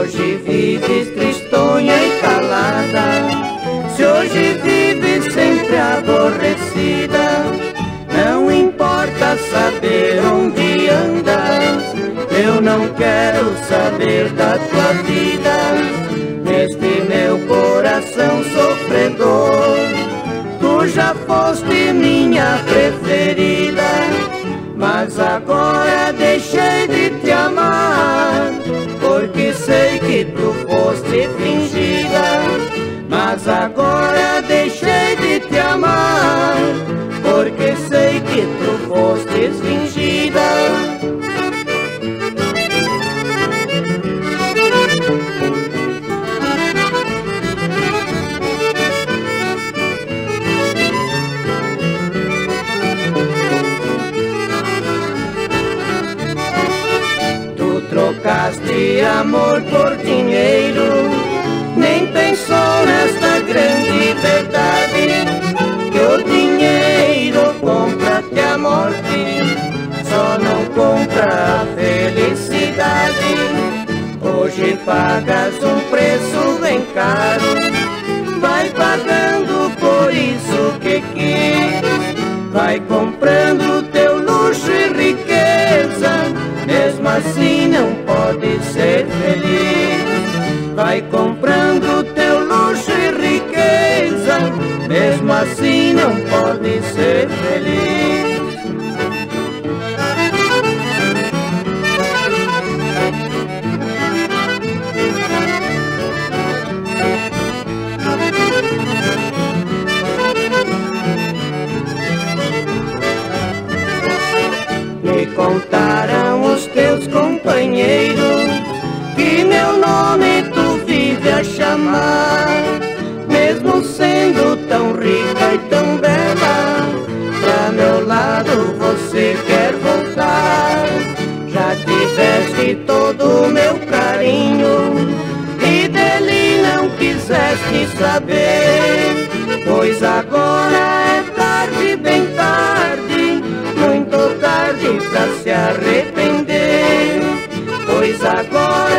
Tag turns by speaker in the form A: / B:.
A: hoje vives tristonha e calada, se hoje vives sempre aborrecida, não importa saber onde andas, eu não quero saber da tua vida. Neste meu coração sofredor, tu já foste minha preferida, mas agora deixei de te amar, porque sei que tu foste fingida. Mas agora deixei de te amar, porque sei que tu foste fingida. Trocaste amor por dinheiro, nem pensou nesta grande verdade, que o dinheiro compra-te a morte, só não compra a felicidade. Hoje pagas um preço bem caro, vai pagando por isso que quis, vai comprando teu luxo e riqueza, mesmo assim não pode ser feliz. Vai comprando teu luxo e riqueza, mesmo assim não pode ser feliz. Me contaram os teus companheiros que meu nome tu vive a chamar, mesmo sendo tão rica e tão bela, pra meu lado você quer voltar. Já tiveste todo o meu carinho e dele não quiseste saber, pois agora é tarde, bem tarde, muito tarde pra se arrepender, pois agora